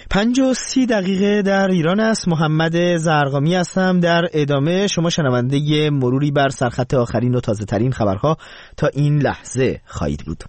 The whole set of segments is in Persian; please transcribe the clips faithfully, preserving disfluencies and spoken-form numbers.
پنج و سی دقیقه در ایران است. محمد زرقامی هستم. در ادامه شما شنونده مروری بر سرخط آخرین و تازه ترین خبرها تا این لحظه خواهید بود.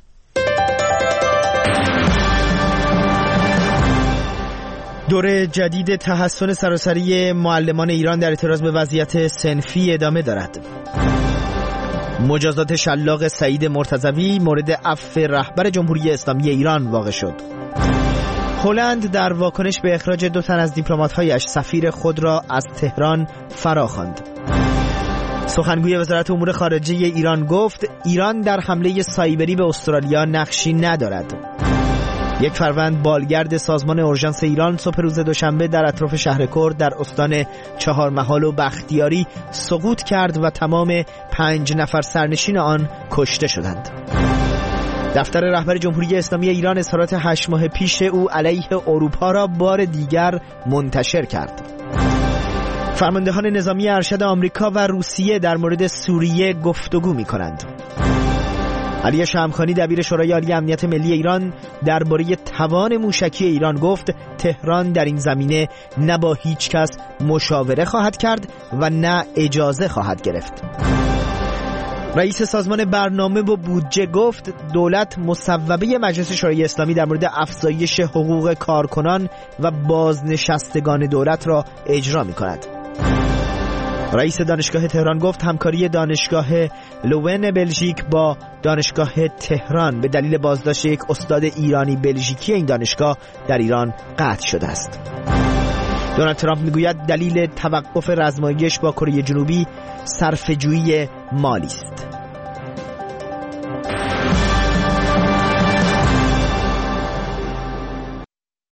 دور جدید تحسن سراسری معلمان ایران در اعتراض به وضعیت صنفی ادامه دارد. مجازات شلاق سعید مرتضوی مورد عفو رهبر جمهوری اسلامی ایران واقع شد. هلند در واکنش به اخراج دو تن از دیپلمات‌هایش سفیر خود را از تهران فراخواند. سخنگوی وزارت امور خارجه ایران گفت ایران در حمله سایبری به استرالیا نقشی ندارد. یک فروند بالگرد سازمان اورژانس ایران صبح روز دوشنبه در اطراف شهر کرد در استان چهارمحال و بختیاری سقوط کرد و تمام پنج نفر سرنشین آن کشته شدند. دفتر رهبر جمهوری اسلامی ایران اظهارات هشت ماه پیش او علیه اروپا را بار دیگر منتشر کرد. فرماندهان نظامی ارشد آمریکا و روسیه در مورد سوریه گفتگو می کنند. علی شمخانی دبیر شورای عالی امنیت ملی ایران درباره توان موشکی ایران گفت تهران در این زمینه نه با هیچ کس مشاوره خواهد کرد و نه اجازه خواهد گرفت. رئیس سازمان برنامه و بودجه گفت دولت مصوبه مجلس شورای اسلامی در مورد افزایش حقوق کارکنان و بازنشستگان دولت را اجرا می کند. رئیس دانشگاه تهران گفت همکاری دانشگاه لوون بلژیک با دانشگاه تهران به دلیل بازداشت یک استاد ایرانی بلژیکی این دانشگاه در ایران قطع شده است. دونالد ترامپ میگوید دلیل توقف رزمایش با کره جنوبی صرفه‌جویی مالی است.